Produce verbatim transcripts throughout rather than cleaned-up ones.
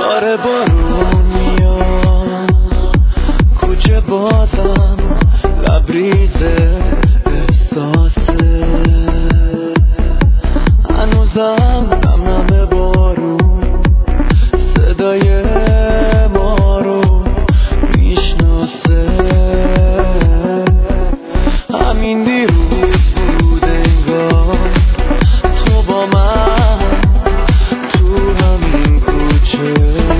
داره بارون میاد کوچه بازم لبریز احساسه هنوزم نم نم بارون صدای ما رو میشناسه همین دیروز بود انگار تو با من تو همین کوچه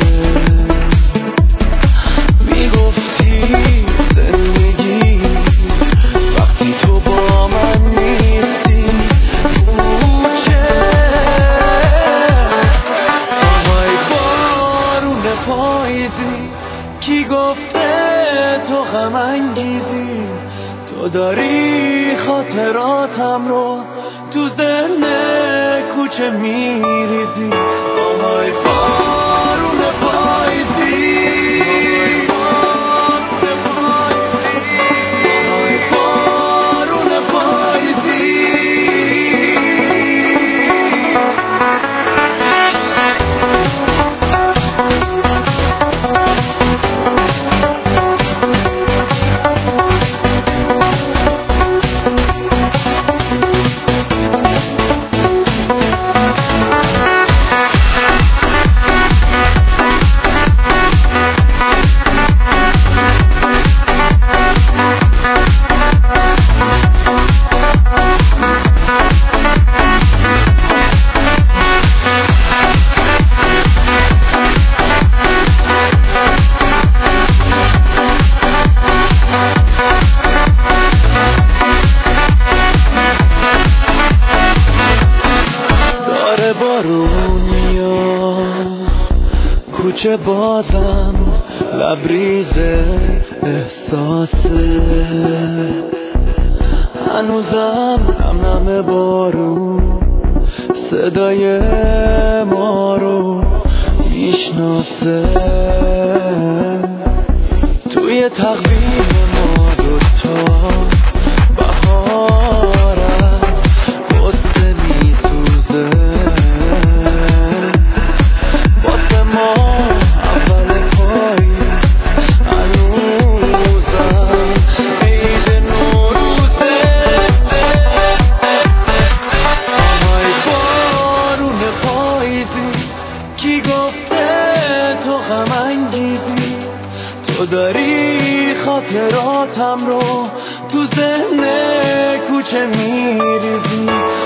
میگفتی زندگی وقتی تو با من نیستی کوچه آهای بارون پاییزی کی گفته تو غم انگیزی تو داری خاطراتم رو تو ذهن کوچه میریزی آهای بارون پاییزی آهای بارون پاییزی بارون میاد کوچه بازم لبریز احساسه هنوزم نم نم بارون صدای ما رو میشناسه توی تقویم ما دوتا بهارم قصه میسوزه واسه ما اول پاییز هنوزم عید نوروزه آهای بارون پاییزی کی گفته تو غم انگیزی تو داری خاطراتم رو تو ذهن کوچه میریزی